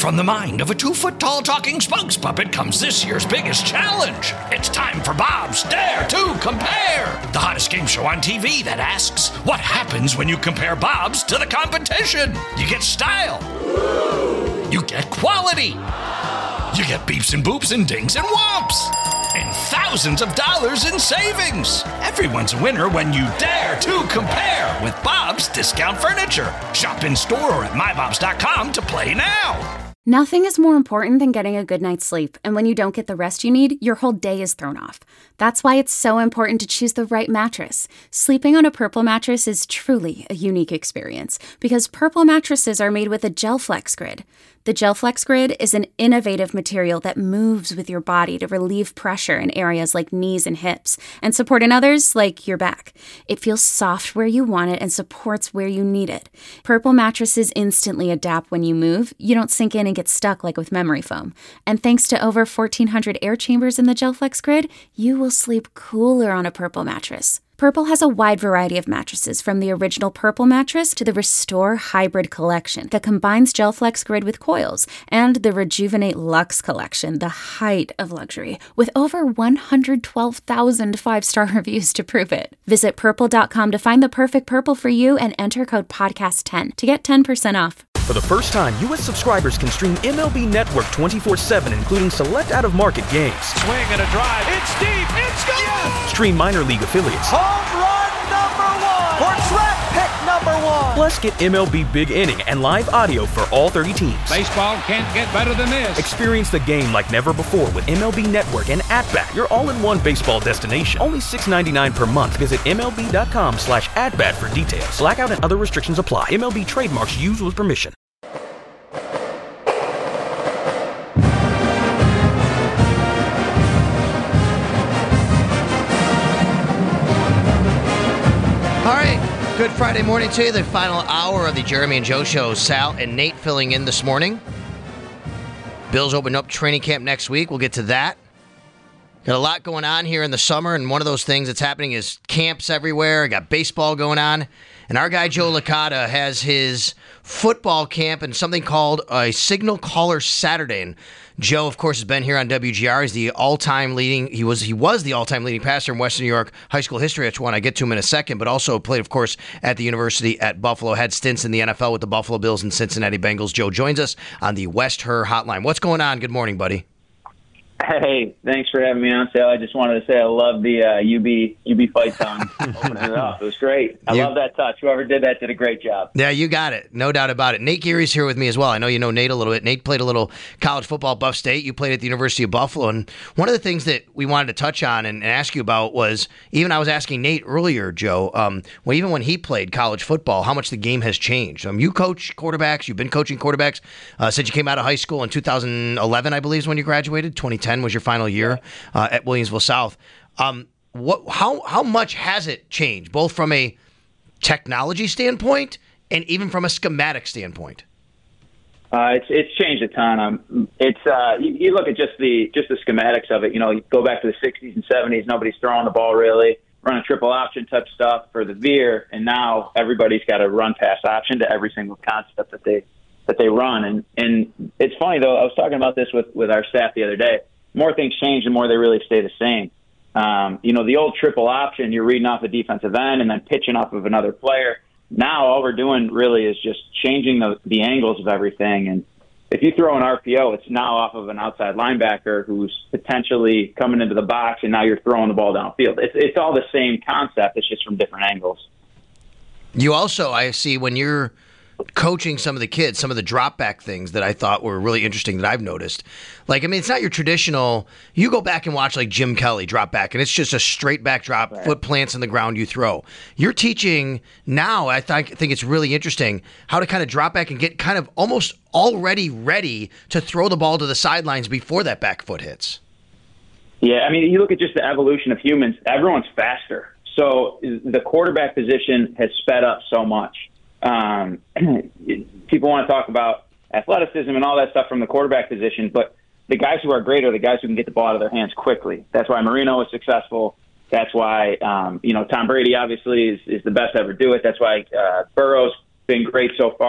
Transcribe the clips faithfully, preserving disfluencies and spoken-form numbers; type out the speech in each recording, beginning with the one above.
From the mind of a two-foot-tall talking spokes puppet comes this year's biggest challenge. It's time for Bob's Dare to Compare, the hottest game show on T V that asks, what happens when you compare Bobs to the competition? You get style. You get quality. You get beeps and boops and dings and whomps. And thousands of dollars in savings. Everyone's a winner when you dare to compare with Bob's Discount Furniture. Shop in store or at my bobs dot com to play now. Nothing is more important than getting a good night's sleep, and when you don't get the rest you need, your whole day is thrown off. That's why it's so important to choose the right mattress. Sleeping on a Purple mattress is truly a unique experience, because Purple mattresses are made with a GelFlex Grid. The GelFlex Grid is an innovative material that moves with your body to relieve pressure in areas like knees and hips, and support in others like your back. It feels soft where you want it and supports where you need it. Purple mattresses instantly adapt when you move. You don't sink in and get stuck like with memory foam. And thanks to over fourteen hundred air chambers in the GelFlex Grid, you will sleep cooler on a Purple mattress. Purple has a wide variety of mattresses, from the original Purple mattress to the Restore Hybrid collection that combines GelFlex Grid with coils, and the Rejuvenate Luxe collection, the height of luxury, with over one hundred twelve thousand five-star reviews to prove it. Visit purple dot com to find the perfect Purple for you and enter code podcast ten to get ten percent off. For the first time, U S subscribers can stream M L B Network twenty-four seven, including select out-of-market games. Swing and a drive. It's deep. It's gone. Yes! Stream minor league affiliates. Home run number one. Or draft pick number one. Plus, get M L B Big Inning and live audio for all thirty teams. Baseball can't get better than this. Experience the game like never before with M L B Network and At-Bat, your all-in-one baseball destination. Only six dollars and ninety-nine cents per month. Visit M L B dot com slash at-bat for details. Blackout and other restrictions apply. M L B trademarks used with permission. All right, good Friday morning to you. The final hour of the Jeremy and Joe Show. Sal and Nate filling in this morning. Bills open up training camp next week. We'll get to that. Got a lot going on here in the summer, and one of those things that's happening is camps everywhere. Got baseball going on. And our guy Joe Licata has his football camp and something called a Signal Caller Saturday. And Joe, of course, has been here on W G R. He's the all-time leading. He was he was the all-time leading passer in Western New York high school history. That's one I get to him in a second. But also played, of course, at the University at Buffalo. Had stints in the N F L with the Buffalo Bills and Cincinnati Bengals. Joe joins us on the West Her Hotline. What's going on? Good morning, buddy. Hey, thanks for having me on, Sal. I just wanted to say I love the uh, U B U B fight song. Opening it up. It was great. I You- love that touch. Whoever did that did a great job. Yeah, you got it. No doubt about it. Nate Geary's here with me as well. I know you know Nate a little bit. Nate played a little college football at Buff State. You played at the University of Buffalo. And one of the things that we wanted to touch on and, and ask you about was, even I was asking Nate earlier, Joe, um, well, even when he played college football, how much the game has changed. Um, you coach quarterbacks. You've been coaching quarterbacks uh, since you came out of high school in two thousand eleven, I believe, is when you graduated. twenty ten was your final year uh, at Williamsville South. Um, what? How how much has it changed, both from a technology standpoint and even from a schematic standpoint? Uh, it's it's changed a ton. Um, it's uh, you, you look at just the just the schematics of it. You know, you go back to the sixties and seventies. Nobody's throwing the ball really, running triple option type stuff for the veer, and now everybody's got a run pass option to every single concept that they that they run. And and it's funny though. I was talking about this with with our staff the other day. More things change, the more they really stay the same. Um, you know, the old triple option, you're reading off a defensive end and then pitching off of another player. Now all we're doing really is just changing the, the angles of everything. And if you throw an R P O, it's now off of an outside linebacker who's potentially coming into the box, and now you're throwing the ball downfield. It's, it's all the same concept. It's just from different angles. You also, I see, when you're coaching some of the kids, some of the drop back things that I thought were really interesting that I've noticed. Like, I mean, it's not your traditional, you go back and watch like Jim Kelly drop back, and it's just a straight back drop, right. Foot plants in the ground, you throw. You're teaching now, I th- think it's really interesting, how to kind of drop back and get kind of almost already ready to throw the ball to the sidelines before that back foot hits. Yeah, I mean, you look at just the evolution of humans, everyone's faster. So the quarterback position has sped up so much. Um, people want to talk about athleticism and all that stuff from the quarterback position, but the guys who are great are the guys who can get the ball out of their hands quickly. That's why Marino is successful. That's why, um, you know, Tom Brady obviously is, is the best to ever do it. That's why uh, Burrow's been great so far. And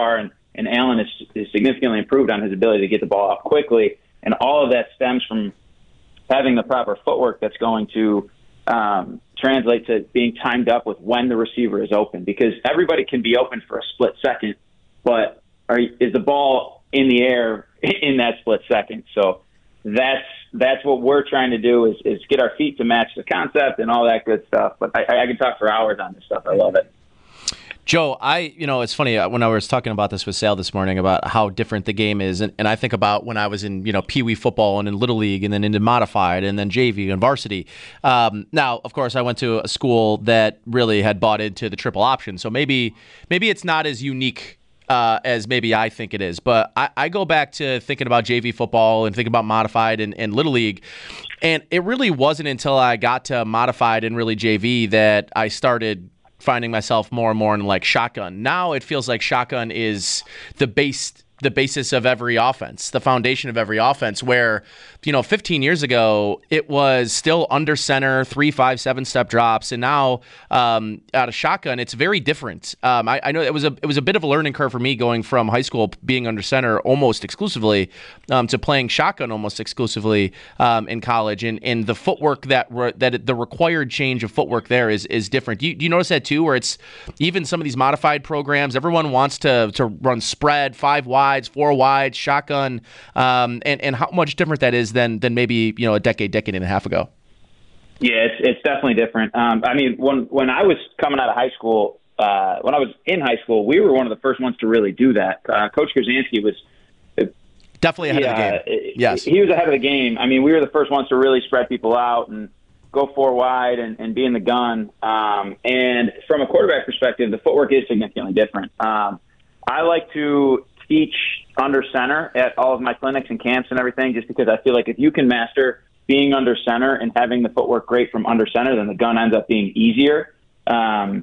and Allen is, is significantly improved on his ability to get the ball off quickly. And all of that stems from having the proper footwork that's going to um, translate to being timed up with when the receiver is open, because everybody can be open for a split second, but are, is the ball in the air in that split second? So that's that's what we're trying to do is, is get our feet to match the concept and all that good stuff. But I, I can talk for hours on this stuff. I love it. Joe, I, you know, it's funny, when I was talking about this with Sal this morning about how different the game is, and, and I think about when I was in, you know, Pee Wee football and in Little League and then into Modified and then J V and Varsity. Um, now, of course, I went to a school that really had bought into the triple option, so maybe maybe it's not as unique uh, as maybe I think it is. But I, I go back to thinking about J V football and thinking about Modified and, and Little League, and it really wasn't until I got to Modified and really J V that I started finding myself more and more in like shotgun. Now it feels like shotgun is the base, the basis of every offense, the foundation of every offense, where, you know, fifteen years ago, it was still under center, three, five, seven step drops. And now um, out of shotgun, it's very different. Um, I, I know it was a, it was a bit of a learning curve for me going from high school being under center almost exclusively um, to playing shotgun almost exclusively um, in college. And, and the footwork that, re- that the required change of footwork there is, is different. Do you, do you notice that too, where it's even some of these modified programs, everyone wants to, to run spread, five wides, four wides, shotgun, um, and, and how much different that is than than maybe, you know, a decade, decade and a half ago? Yeah, it's it's definitely different. Um, I mean, when when I was coming out of high school, uh, when I was in high school, we were one of the first ones to really do that. Uh, Coach Krasinski was definitely ahead yeah, of the game. Yes, he was ahead of the game. I mean, we were the first ones to really spread people out and go four wide and, and be in the gun. Um, and from a quarterback perspective, the footwork is significantly different. Um, I like to teach under center at all of my clinics and camps and everything, just because I feel like if you can master being under center and having the footwork great from under center, then the gun ends up being easier. Um,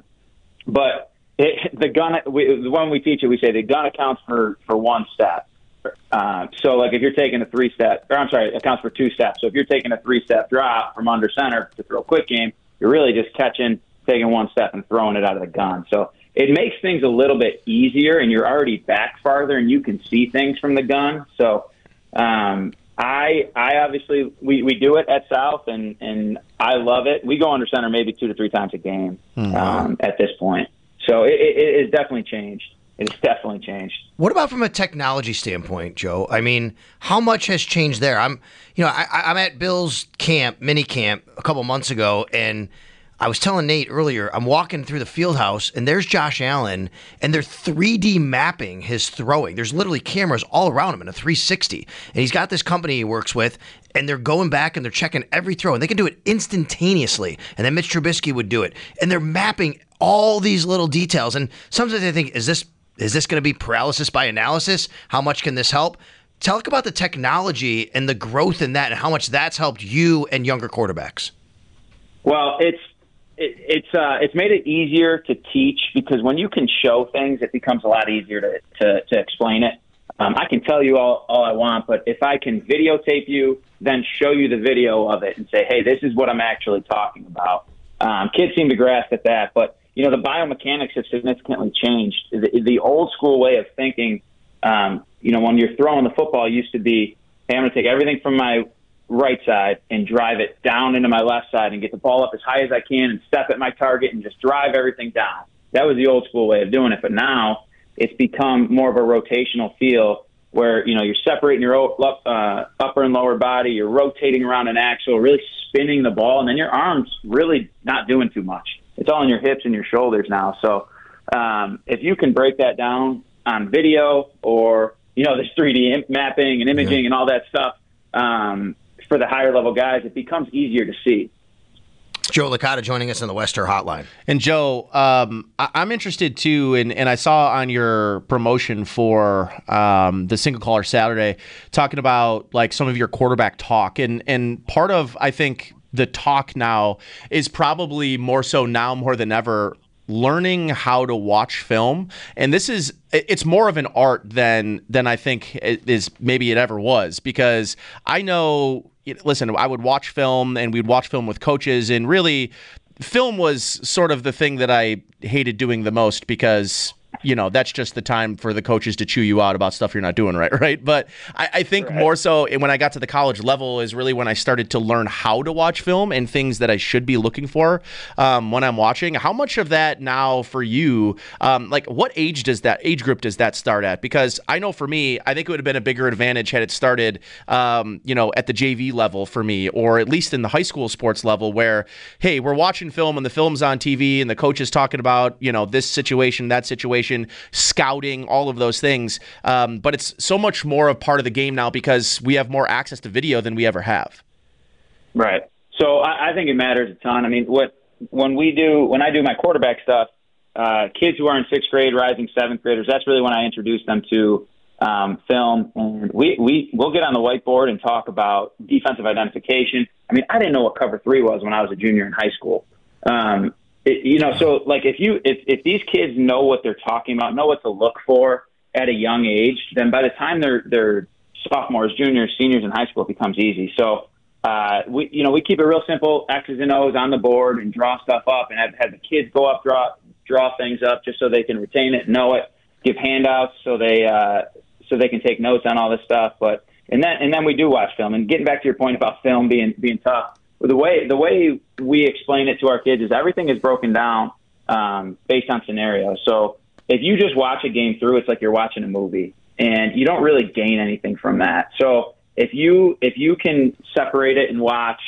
but it, the gun, we, when we teach it, we say the gun accounts for, for one step. Uh, so like if you're taking a three step, or I'm sorry, it accounts for two steps. So if you're taking a three step drop from under center to throw a quick game, you're really just catching, taking one step and throwing it out of the gun. So it makes things a little bit easier, and you're already back farther, and you can see things from the gun. So um, I, I obviously we, we do it at South, and, and I love it. We go under center maybe two to three times a game mm-hmm. um, at this point. So it, it, it has definitely changed. It's definitely changed. What about from a technology standpoint, Joe? I mean, how much has changed there? I'm, you know, I, I'm at Bill's camp, mini camp, a couple months ago, and I was telling Nate earlier, I'm walking through the field house, and there's Josh Allen, and they're three D mapping his throwing. There's literally cameras all around him in a three sixty. And he's got this company he works with, and they're going back and they're checking every throw, and they can do it instantaneously. And then Mitch Trubisky would do it. And they're mapping all these little details. And sometimes I think, is this is this going to be paralysis by analysis? How much can this help? Talk about the technology and the growth in that and how much that's helped you and younger quarterbacks. Well, it's It, it's uh, it's made it easier to teach, because when you can show things, it becomes a lot easier to, to, to explain it. Um, I can tell you all, all I want, but if I can videotape you, then show you the video of it and say, hey, this is what I'm actually talking about. Um, kids seem to grasp at that, but you know the biomechanics have significantly changed. The, the old school way of thinking, um, you know, when you're throwing the football, used to be, hey, I'm going to take everything from my right side and drive it down into my left side and get the ball up as high as I can and step at my target and just drive everything down. That was the old school way of doing it. But now it's become more of a rotational feel where, you know, you're separating your uh, upper and lower body, you're rotating around an axle, really spinning the ball, and then your arms really not doing too much. It's all in your hips and your shoulders now. So um, if you can break that down on video, or, you know, there's three D mapping and imaging yeah. and all that stuff, um, for the higher level guys, it becomes easier to see. Joe Licata joining us on the Wester Hotline. And Joe, um, I- I'm interested too, and, and I saw on your promotion for um, the Single Caller Saturday, talking about like some of your quarterback talk, and and part of, I think, the talk now is probably more so now more than ever, learning how to watch film. And this is, it's more of an art than than I think it is maybe it ever was, because I know, listen, I would watch film and we'd watch film with coaches, and really film was sort of the thing that I hated doing the most, because you know, that's just the time for the coaches to chew you out about stuff you're not doing right, right? But I, I think right. more so when I got to the college level is really when I started to learn how to watch film and things that I should be looking for um, when I'm watching. How much of that now for you, um, like what age does that, age group does that start at? Because I know for me, I think it would have been a bigger advantage had it started, um, you know, at the J V level for me, or at least in the high school sports level where, hey, we're watching film and the film's on T V and the coach is talking about, you know, this situation, that situation, scouting, all of those things. Um, but it's so much more of part of the game now because we have more access to video than we ever have. Right. So I, I think it matters a ton. I mean, what when we do, when I do my quarterback stuff, uh, kids who are in sixth grade, rising seventh graders, that's really when I introduce them to um, film. And we, we, we'll get on the whiteboard and talk about defensive identification. I mean, I didn't know what cover three was when I was a junior in high school. Um, It, you know, so like if you if, if these kids know what they're talking about, know what to look for at a young age, then by the time they're they're sophomores, juniors, seniors in high school, it becomes easy. So uh, we you know we keep it real simple, X's and O's on the board, and draw stuff up, and have, have the kids go up, draw draw things up, just so they can retain it, know it. Give handouts so they uh, so they can take notes on all this stuff. But and then and then we do watch film. And getting back to your point about film being being tough. The way the way we explain it to our kids is everything is broken down um, based on scenarios. So if you just watch a game through, it's like you're watching a movie, and you don't really gain anything from that. So if you if you can separate it and watch,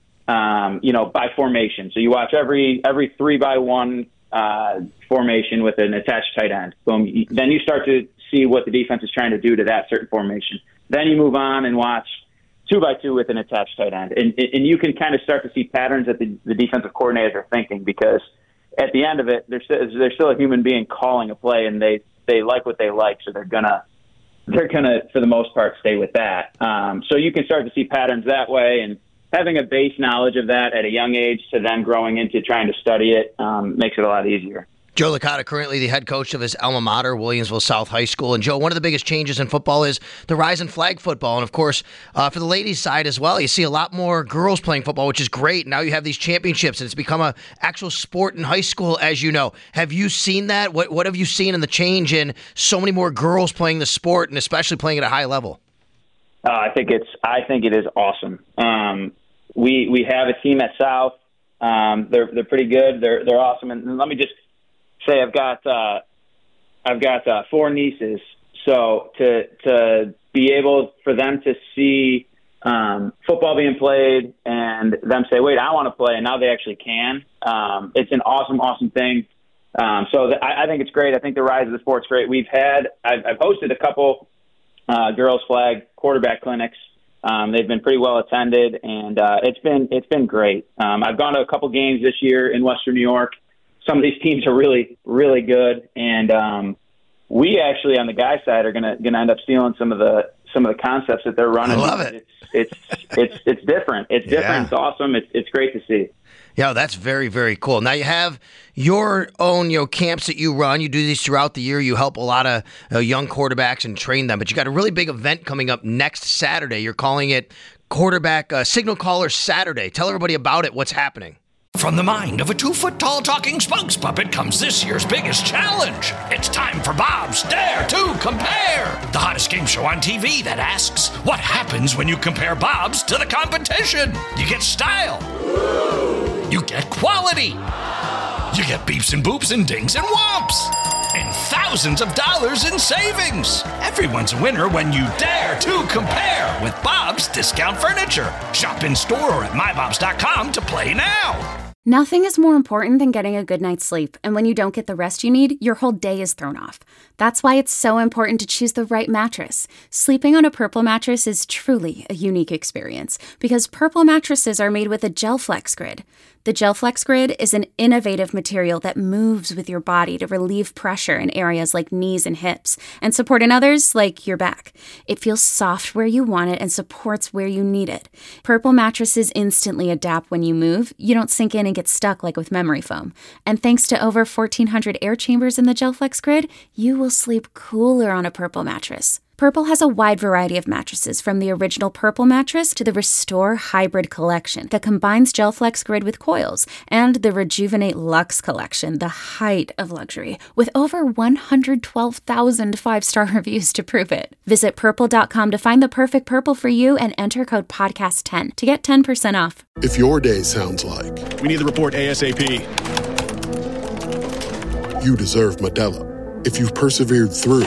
um, you know, by formation. So you watch every every three by one uh, formation with an attached tight end. Boom. Then you start to see what the defense is trying to do to that certain formation. Then you move on and watch two by two with an attached tight end. And, and you can kind of start to see patterns that the, the defensive coordinators are thinking, because at the end of it, they're still, they're still a human being calling a play, and they, they like what they like. So they're going to, they're going to, for the most part, stay with that. Um, so you can start to see patterns that way, and having a base knowledge of that at a young age to then growing into trying to study it um, makes it a lot easier. Joe Licata, currently the head coach of his alma mater, Williamsville South High School. And Joe, one of the biggest changes in football is the rise in flag football. And of course, uh, for the ladies' side as well, you see a lot more girls playing football, which is great. Now you have these championships, and it's become an actual sport in high school, as you know. Have you seen that? What, what have you seen in the change in so many more girls playing the sport, and especially playing at a high level? Uh, I think it's. I think it is awesome. Um, we we have a team at South. Um, they're they're pretty good. They're they're awesome. And let me just say I've got uh, I've got uh, four nieces, so to to be able for them to see um, football being played and them say, "Wait, I want to play," and now they actually can. Um, it's an awesome, awesome thing. Um, so the, I, I think it's great. I think the rise of the sport's great. We've had I've, I've hosted a couple uh, girls flag quarterback clinics. Um, they've been pretty well attended, and uh, it's been it's been great. Um, I've gone to a couple games this year in Western New York. Some of these teams are really, really good, and um, we actually on the guy side are gonna gonna end up stealing some of the some of the concepts that they're running. I love it. It's it's it's, it's different. It's different. Yeah. It's awesome. It's it's great to see. Yeah, that's very, very cool. Now you have your own, you know, camps that you run. You do these throughout the year. You help a lot of uh, young quarterbacks and train them. But you got a really big event coming up next Saturday. You're calling it Quarterback uh, Signal Caller Saturday. Tell everybody about it. What's happening? From the mind of a two-foot-tall talking spokes puppet comes this year's biggest challenge. It's time for Bob's Dare to Compare, the hottest game show on T V that asks, what happens when you compare Bob's to the competition? You get style. You get quality. You get beeps and boops and dings and whomps. And thousands of dollars in savings. Everyone's a winner when you dare to compare with Bob's Discount Furniture. Shop in store or at my bobs dot com to play now. Nothing is more important than getting a good night's sleep, and when you don't get the rest you need, your whole day is thrown off. That's why it's so important to choose the right mattress. Sleeping on a Purple mattress is truly a unique experience, because Purple mattresses are made with a GelFlex Grid. The GelFlex Grid is an innovative material that moves with your body to relieve pressure in areas like knees and hips, and support in others like your back. It feels soft where you want it and supports where you need it. Purple mattresses instantly adapt when you move. You don't sink in and get stuck like with memory foam. And thanks to over fourteen hundred air chambers in the GelFlex Grid, you will sleep cooler on a Purple mattress. Purple has a wide variety of mattresses, from the original Purple mattress to the Restore Hybrid collection that combines GelFlex Grid with coils, and the Rejuvenate Luxe collection, the height of luxury, with over one hundred twelve thousand five-star reviews to prove it. Visit purple dot com to find the perfect Purple for you and enter code podcast ten to get ten percent off. If your day sounds like we need the report ASAP, you deserve Modelo. If you've persevered through,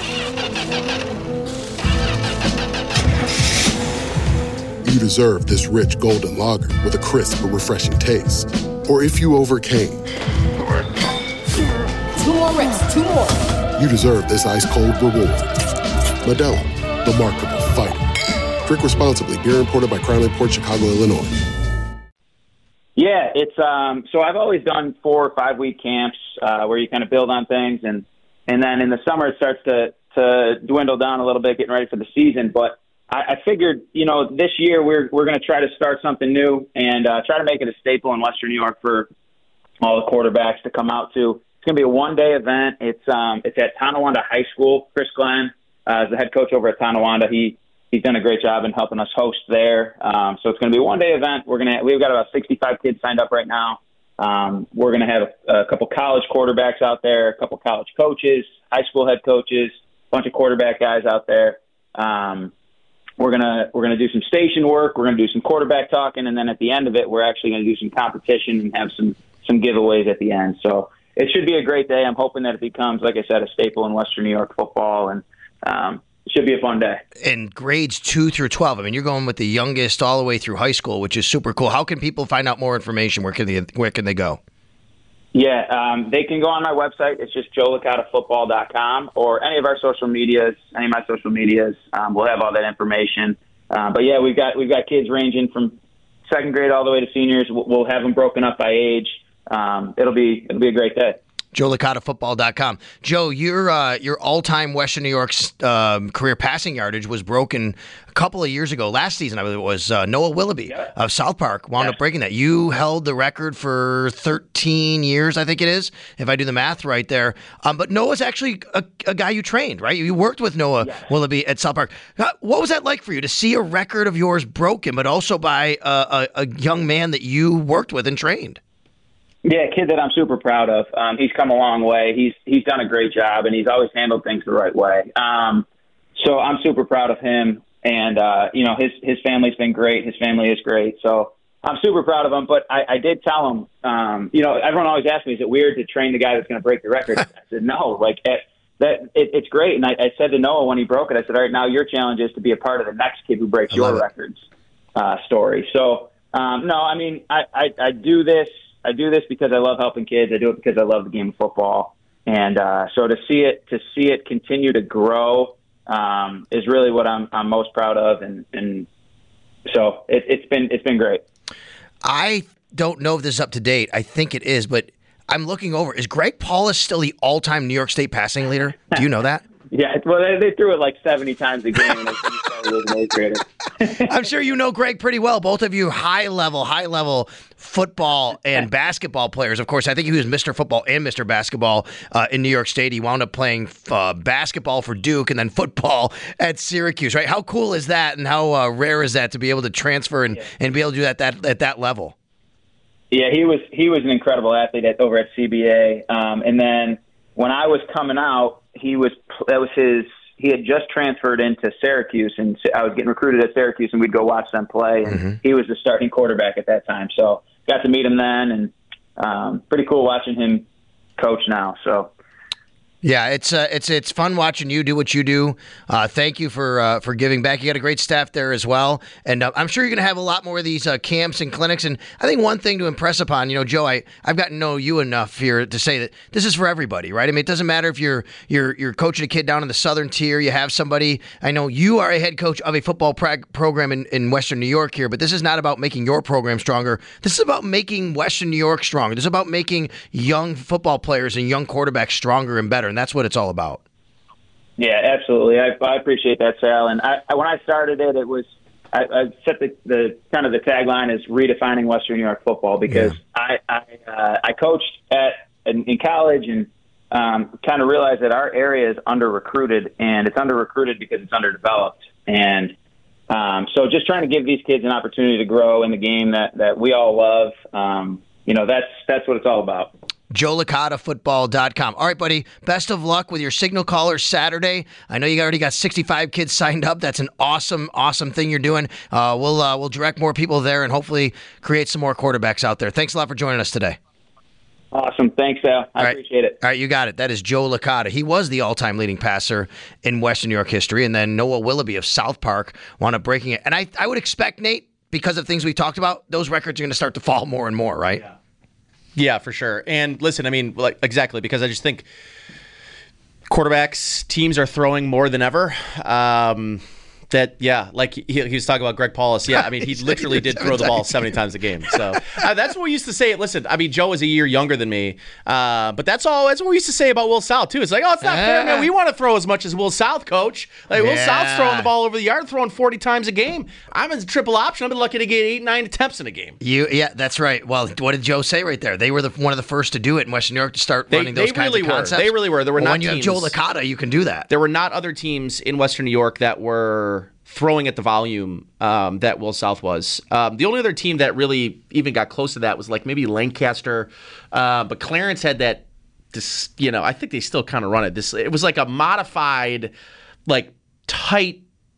you deserve this rich golden lager with a crisp but refreshing taste. Or if you overcame, two more reps, two more. You deserve this ice-cold reward. Modelo, the mark of a fighter. Drink responsibly. Beer imported by Crown Imports, Chicago, Illinois. Yeah, it's um. So I've always done four or five week camps uh, where you kind of build on things, and and then in the summer it starts to to dwindle down a little bit, getting ready for the season. But I, I figured, you know, this year we're we're going to try to start something new and uh, try to make it a staple in Western New York for all the quarterbacks to come out to. It's going to be a one day event. It's um it's at Tonawanda High School. Chris Glenn uh, is the head coach over at Tonawanda. He He's done a great job in helping us host there. Um, so it's going to be a one-day event. We're going to we've got about sixty-five kids signed up right now. Um, we're going to have a, a couple college quarterbacks out there, a couple college coaches, high school head coaches, a bunch of quarterback guys out there. Um, we're gonna we're gonna do some station work. We're gonna do some quarterback talking, and then at the end of it, we're actually going to do some competition and have some some giveaways at the end. So it should be a great day. I'm hoping that it becomes, like I said, a staple in Western New York football, and um, it should be a fun day. And grades two through twelve. I mean, you're going with the youngest all the way through high school, which is super cool. How can people find out more information? Where can they Where can they go? Yeah, um, they can go on my website. It's just joe licata football dot com, or any of our social medias. Any of my social medias, um, we'll have all that information. Uh, but yeah, we've got we've got kids ranging from second grade all the way to seniors. We'll, we'll have them broken up by age. Um, it'll be it'll be a great day. joe licata football dot com. Joe, your uh, your all-time Western New York's um, career passing yardage was broken a couple of years ago. Last season, I believe it was uh, Noah Willoughby yeah. of South Park wound yeah. up breaking that. You held the record for thirteen years, I think it is, if I do the math right there. Um, but Noah's actually a, a guy you trained, right? You worked with Noah yeah. Willoughby at South Park. What was that like for you to see a record of yours broken, but also by a, a, a young man that you worked with and trained? Yeah, a kid that I'm super proud of. Um, he's come a long way. He's he's done a great job, and he's always handled things the right way. Um, so I'm super proud of him, and uh, you know his his family's been great. His family is great, so I'm super proud of him. But I, I did tell him, um, you know, everyone always asks me, is it weird to train the guy that's going to break the record? I said no, like it, that it, it's great. And I, I said to Noah when he broke it, I said, all right, now your challenge is to be a part of the next kid who breaks your records uh, story. So um, no, I mean I, I, I do this. I do this because I love helping kids. I do it because I love the game of football, and uh, so to see it to see it continue to grow um, is really what I'm I'm most proud of, and, and so it, it's been it's been great. I don't know if this is up to date. I think it is, but I'm looking over. Is Greg Paulus still the all-time New York State passing leader? Do you know that? Yeah, well, they, they threw it like seventy times a game when they started as an eighth grader. I'm sure you know Greg pretty well. Both of you high-level, high-level football and basketball players. Of course, I think he was Mister Football and Mister Basketball uh, in New York State. He wound up playing uh, basketball for Duke and then football at Syracuse, right? How cool is that, and how uh, rare is that to be able to transfer and, yeah. and be able to do that, that at that level? Yeah, he was he was an incredible athlete at, over at C B A. Um, and then when I was coming out, he was that was his. He had just transferred into Syracuse, and I was getting recruited at Syracuse, and we'd go watch them play. And mm-hmm. he was the starting quarterback at that time, so got to meet him then, and um, pretty cool watching him coach now. So. Yeah, it's uh, it's it's fun watching you do what you do. Uh, thank you for uh, for giving back. You got a great staff there as well, and uh, I'm sure you're going to have a lot more of these uh, camps and clinics. And I think one thing to impress upon, you know, Joe, I I've gotten to know you enough here to say that this is for everybody, right? I mean, it doesn't matter if you're you're you're coaching a kid down in the Southern Tier. You have somebody. I know you are a head coach of a football prag- program in, in Western New York here, but this is not about making your program stronger. This is about making Western New York stronger. This is about making young football players and young quarterbacks stronger and better. And that's what it's all about. Yeah, absolutely. I, I appreciate that, Sal. And I, I, when I started it, it was I, I set the, the kind of the tagline is redefining Western New York football because yeah. I I, uh, I coached at in, in college and um, kind of realized that our area is under-recruited, and it's under-recruited because it's underdeveloped. And um, so just trying to give these kids an opportunity to grow in the game that, that we all love, um, you know, that's that's what it's all about. Joe Licata Football dot com. All right, buddy, best of luck with your Signal Callers Saturday. I know you already got sixty-five kids signed up. That's an awesome, awesome thing you're doing. Uh, we'll uh, we'll direct more people there and hopefully create some more quarterbacks out there. Thanks a lot for joining us today. Awesome. Thanks, Al. I right. appreciate it. All right, you got it. That is Joe Licata. He was the all-time leading passer in Western New York history, and then Noah Willoughby of South Park wound up breaking it. And I, I would expect, Nate, because of things we talked about, those records are going to start to fall more and more, right? Yeah. Yeah, for sure. And listen, I mean, like exactly, because I just think quarterbacks, teams are throwing more than ever. Um, that, yeah, like he, he was talking about Greg Paulus. Yeah, I mean, he literally did throw the ball seventy times a game. So uh, that's what we used to say. Listen, I mean, Joe is a year younger than me, uh, but that's all. That's what we used to say about Will South, too. It's like, oh, it's not fair, man. We want to throw as much as Will South, coach. Like, Will Yeah. South's throwing the ball over the yard, throwing forty times a game. I'm in triple option. I've been lucky to get eight, nine attempts in a game. You, yeah, that's right. Well, what did Joe say right there? They were the, one of the first to do it in Western New York to start They, running those they kinds really of were. concepts. They really were. There were well, not when you teams. have Joe Licata, you can do that. There were not other teams in Western New York that were throwing at the volume um, that Will South was. Um, the only other team that really even got close to that was like maybe Lancaster, uh, but Clarence had that. This, you know, I think they still kind of run it. This it was like a modified, like tight.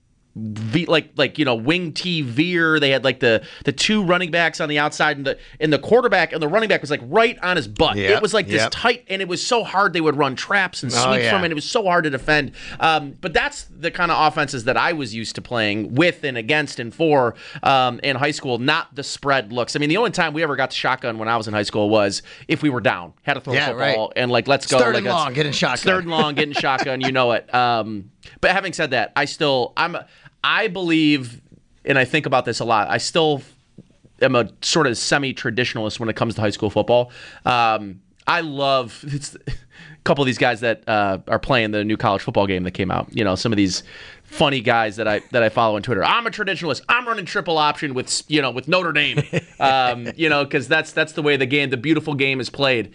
V, like like you know wing T veer. They had like the the two running backs on the outside, and the and the quarterback and the running back was like right on his butt. Yep, It was like this yep. tight, and it was so hard. They would run traps and Oh, sweep yeah. from it. It was so hard to defend. Um, but that's the kind of offenses that I was used to playing with and against and for um, in high school. Not the spread looks. I mean, the only time we ever got the shotgun when I was in high school was if we were down, had to throw Yeah, a football right. and like let's go. Third like, and long, getting shotgun. Third and long, getting shotgun. You know it. Um, but having said that, I still I'm. I believe, and I think about this a lot, I still am a sort of semi-traditionalist when it comes to high school football. Um, I love it's, a couple of these guys that uh, are playing the new college football game that came out. You know, some of these funny guys that I that I follow on Twitter. I'm a traditionalist. I'm running triple option with you know with Notre Dame. Um, you know, because that's that's the way the game, the beautiful game, is played.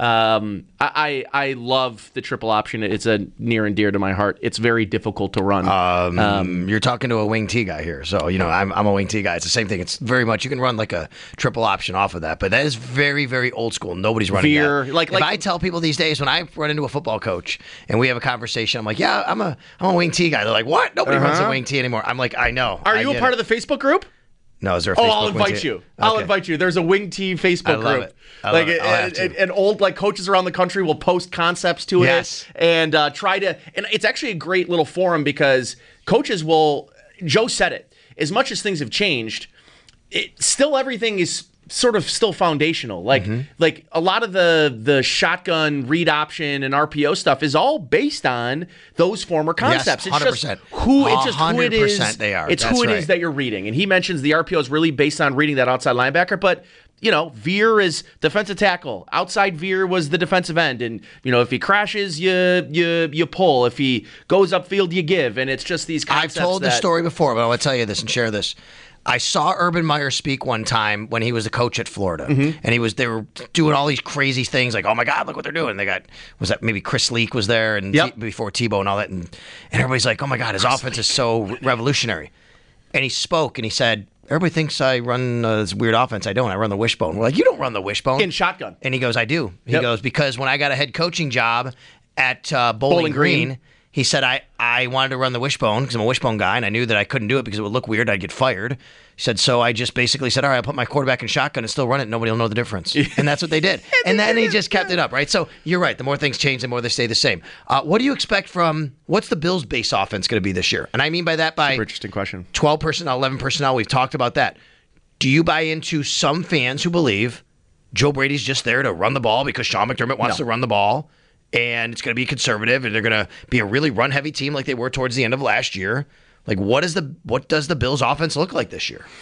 Um, I, I I love the triple option. It's a near and dear to my heart. It's very difficult to run. Um, Um, you're talking to a wing T guy here, so you know I'm I'm a wing T guy. It's the same thing. It's very much you can run like a triple option off of that, but that is very very old school. Nobody's running Veer, that. like- if like- I tell people these days when I run into a football coach and we have a conversation, I'm like, yeah, I'm a I'm a wing T guy. They're like, what? Nobody runs a Uh-huh. wing T anymore. I'm like, I know. Are I you a get part it. of the Facebook group? No, is there a Oh, Facebook I'll wing invite T? you. I'll Okay. invite you. There's a Wing T Facebook I love group. it. I like love it. I'll have and, to. and, and old like coaches around the country will post concepts to Yes. it and uh, try to. And it's actually a great little forum because coaches will. Joe said it. As much as things have changed, it still everything is sort of still foundational. Like Mm-hmm. like a lot of the the shotgun read option and R P O stuff is all based on those former concepts. Yes, it's just one hundred percent. who it's just who it is. one hundred percent they are. It's That's who it right. is that you're reading. And he mentions the R P O is really based on reading that outside linebacker, but you know, veer is defensive tackle. Outside veer was the defensive end, and you know, if he crashes, you you you pull. If he goes upfield, you give. And it's just these I've concepts. told the that- story before, but I want to tell you this and share this. I saw Urban Meyer speak one time when he was a coach at Florida, Mm-hmm. and he was they were doing all these crazy things like, oh my God, look what they're doing. They got was that maybe Chris Leak was there and Yep. T- before Tebow and all that, and and everybody's like, oh my God, his offense is so revolutionary. And he spoke and he said, everybody thinks I run uh, this weird offense. I don't. I run the wishbone. We're like, you don't run the wishbone in shotgun. And he goes, I do. He Yep. goes, because when I got a head coaching job at uh, Bowling, Bowling Green. Green, he said, I, I wanted to run the wishbone because I'm a wishbone guy, and I knew that I couldn't do it because it would look weird. I'd get fired. He said, so I just basically said, all right, I'll put my quarterback in shotgun and still run it. And nobody will know the difference. And that's what they did. And then he just kept it up, right? So you're right. The more things change, the more they stay the same. Uh, what do you expect from, what's the Bills' base offense going to be this year? And I mean by that by Super interesting question. twelve personnel, eleven personnel. We've talked about that. Do you buy into some fans who believe Joe Brady's just there to run the ball because Sean McDermott wants No. to run the ball, and it's going to be conservative, and they're going to be a really run-heavy team like they were towards the end of last year? Like, what is the what does the Bills' offense look like this year?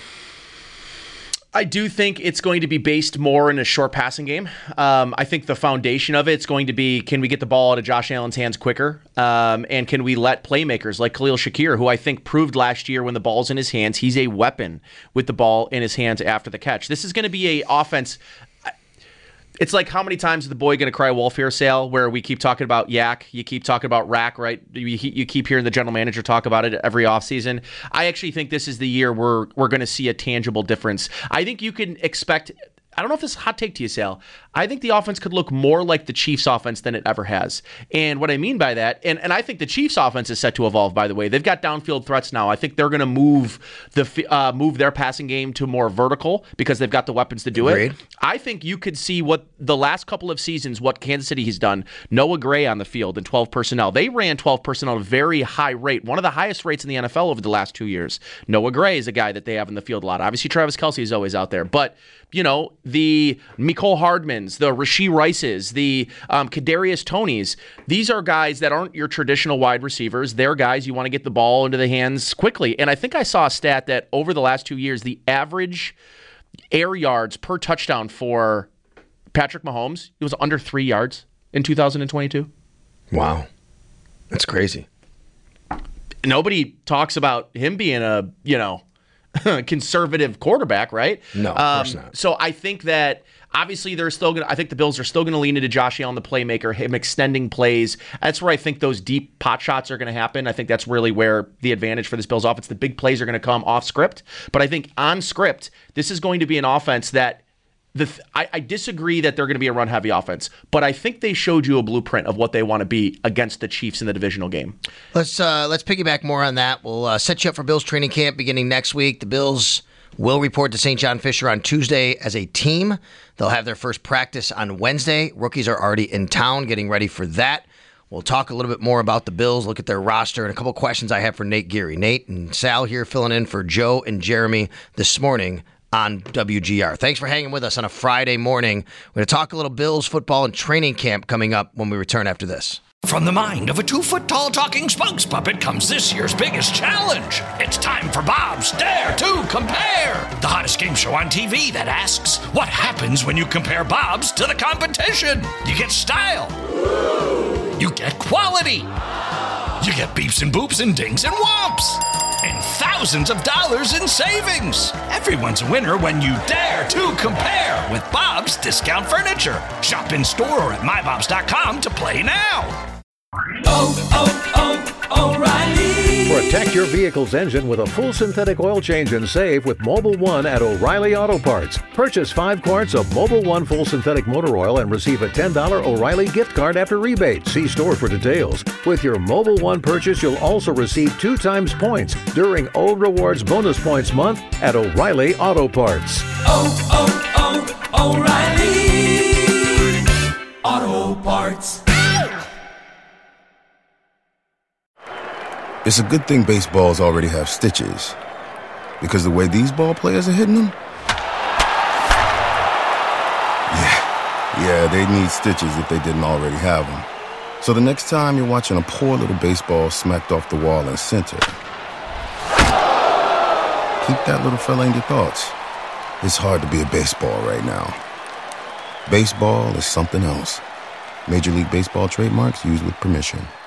I do think it's going to be based more in a short passing game. Um, I think the foundation of it's going to be, can we get the ball out of Josh Allen's hands quicker? Um, and can we let playmakers like Khalil Shakir, who I think proved last year when the ball's in his hands, he's a weapon with the ball in his hands after the catch. This is going to be a offense. It's like, how many times is the boy going to cry wolf here, Sale, where we keep talking about Yak, you keep talking about Rack, right? You, you keep hearing the general manager talk about it every offseason. I actually think this is the year where we're going to see a tangible difference. I think you can expect, I don't know if this is a hot take to you, Sal, I think the offense could look more like the Chiefs offense than it ever has. And what I mean by that, and, and I think the Chiefs offense is set to evolve, by the way. They've got downfield threats now. I think they're going to move the uh, move their passing game to more vertical because they've got the weapons to do Agreed. it. I think you could see what the last couple of seasons, what Kansas City has done. Noah Gray on the field in twelve personnel. They ran twelve personnel at a very high rate, one of the highest rates in the N F L over the last two years. Noah Gray is a guy that they have in the field a lot. Obviously, Travis Kelce is always out there. But, you know, the Mecole Hardmans, the Rashee Rices, the um, Kadarius Tonys, these are guys that aren't your traditional wide receivers. They're guys you want to get the ball into the hands quickly. And I think I saw a stat that over the last two years, the average air yards per touchdown for Patrick Mahomes, it was under three yards in two thousand twenty-two. Wow. That's crazy. Nobody talks about him being a, you know, conservative quarterback, right? No, of um, course not. So I think that obviously they're still going to, I think the Bills are still going to lean into Josh Allen, the playmaker, him extending plays. That's where I think those deep pot shots are going to happen. I think that's really where the advantage for this Bills offense, the big plays are going to come off script. But I think on script, this is going to be an offense that The th- I, I disagree that they're going to be a run-heavy offense, but I think they showed you a blueprint of what they want to be against the Chiefs in the divisional game. Let's uh, let's piggyback more on that. We'll uh, set you up for Bills training camp beginning next week. The Bills will report to Saint John Fisher on Tuesday as a team. They'll have their first practice on Wednesday. Rookies are already in town getting ready for that. We'll talk a little bit more about the Bills, look at their roster, and a couple questions I have for Nate Geary. Nate and Sal here filling in for Joe and Jeremy this morning on W G R. Thanks for hanging with us on a Friday morning. We're going to talk a little Bills football and training camp coming up when we return after this. From the mind of a two-foot-tall talking spokes puppet comes this year's biggest challenge. It's time for Bob's Dare to Compare, the hottest game show on T V that asks, what happens when you compare Bob's to the competition? You get style. You get quality. You get beeps and boops and dings and whomps. And thousands of dollars in savings. Everyone's a winner when you dare to compare with Bob's Discount Furniture. Shop in store or at my bobs dot com to play now. Oh, oh, oh, O'Reilly. Protect your vehicle's engine with a full synthetic oil change and save with Mobil one at O'Reilly Auto Parts. Purchase five quarts of Mobil one full synthetic motor oil and receive a ten dollars O'Reilly gift card after rebate. See store for details. With your Mobil one purchase, you'll also receive two times points during O Rewards Bonus Points Month at O'Reilly Auto Parts. Oh, oh, oh, O'Reilly Auto Parts. It's a good thing baseballs already have stitches, because the way these ball players are hitting them, yeah, yeah, they need stitches if they didn't already have them. So the next time you're watching a poor little baseball smacked off the wall in center, keep that little fella in your thoughts. It's hard to be a baseball right now. Baseball is something else. Major League Baseball trademarks used with permission.